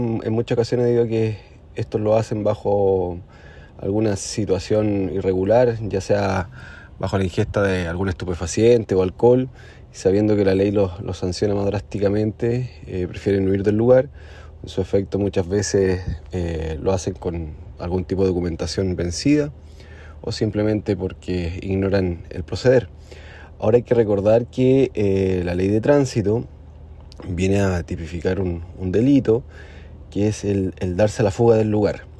En muchas ocasiones digo que estos lo hacen bajo alguna situación irregular, ya sea bajo la ingesta de algún estupefaciente o alcohol, y sabiendo que la ley los sanciona más drásticamente, prefieren huir del lugar. En su efecto, muchas veces lo hacen con algún tipo de documentación vencida o simplemente porque ignoran el proceder. Ahora hay que recordar que la ley de tránsito viene a tipificar un delito, que es el darse a la fuga del lugar.